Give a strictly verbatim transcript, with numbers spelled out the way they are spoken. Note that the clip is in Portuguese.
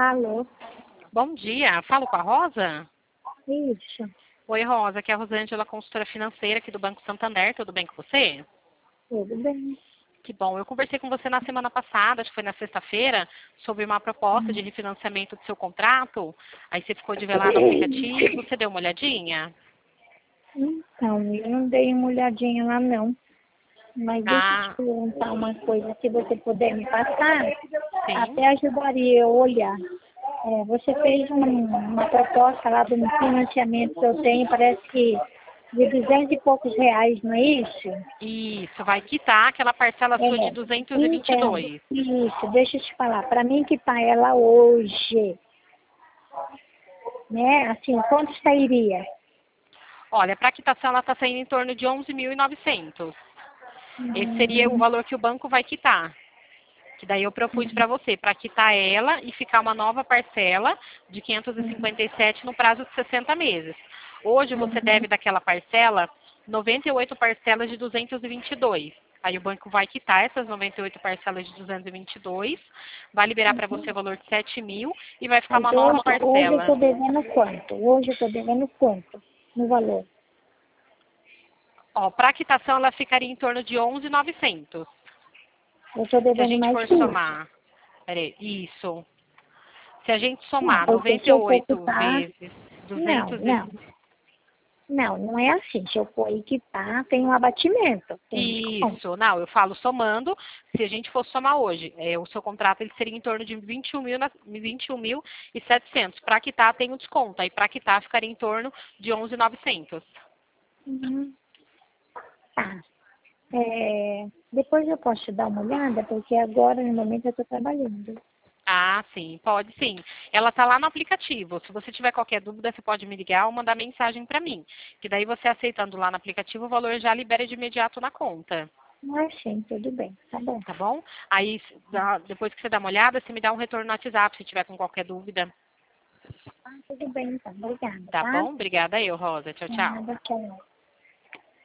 Alô? Bom dia, falo com a Rosa? Isso. Oi, Rosa, aqui é a Rosângela, consultora financeira aqui do Banco Santander, tudo bem com você? Tudo bem. Que bom, eu conversei com você na semana passada, acho que foi na sexta-feira, sobre uma proposta de refinanciamento do seu contrato, aí você ficou de ver lá no aplicativo, você deu uma olhadinha? Então, eu não dei uma olhadinha lá não. Mas deixa eu te Ah, perguntar uma coisa, se você puder me passar, sim. até ajudaria eu a olhar. É, você fez um- uma proposta lá do financiamento que eu tenho, parece que de duzentos e poucos reais, não é isso? Isso, vai quitar aquela parcela sua de É, duzentos e vinte e então, dois. isso, deixa eu te falar, para mim que tá ela hoje, né, assim, quanto sairia? Olha, para quitação ela está saindo em torno de onze mil e novecentos. Esse seria o Hum, valor que o banco vai quitar. Que daí eu propus para você, para quitar ela e ficar uma nova parcela de quinhentos e cinquenta e sete no prazo de sessenta meses. Hoje você deve daquela parcela noventa e oito parcelas de duzentos e vinte e dois. Aí o banco vai quitar essas noventa e oito parcelas de duzentos e vinte e dois, vai liberar para você o valor de sete mil e vai ficar Mas uma hoje, nova hoje eu parcela. estou devendo quanto? Hoje eu estou devendo quanto no valor? Ó, para quitação ela ficaria em torno de onze mil e novecentos. Eu estou Se a devendo gente mais for que isso. somar, peraí, isso. Se a gente Não, somar porque noventa se e eu for oito quitar, vezes não, duzentos não. Não, não é assim. Se eu for equipar, tem um abatimento, tem desconto. Isso, não, eu falo somando, se a gente for somar hoje, é, o seu contrato ele seria em torno de vinte e um mil, na- vinte e um mil e setecentos. Para quitar tem o desconto, aí para quitar ficaria em torno de onze mil e novecentos. Uhum. Tá. É, depois eu posso te dar uma olhada, porque agora, no momento, eu estou trabalhando. Ah, sim, pode sim. Ela está lá no aplicativo. Se você tiver qualquer dúvida, você pode me ligar ou mandar mensagem para mim. Que daí você aceitando lá no aplicativo, o valor já libera de imediato na conta. Mas sim, tudo bem, tá bom. Tá bom? Aí, dá- depois que você dá uma olhada, você me dá um retorno no WhatsApp se tiver com qualquer dúvida. Ah, tudo bem, então. Obrigada, Tá tá? bom? Obrigada eu, Rosa. Tchau, tchau. Nada, tchau.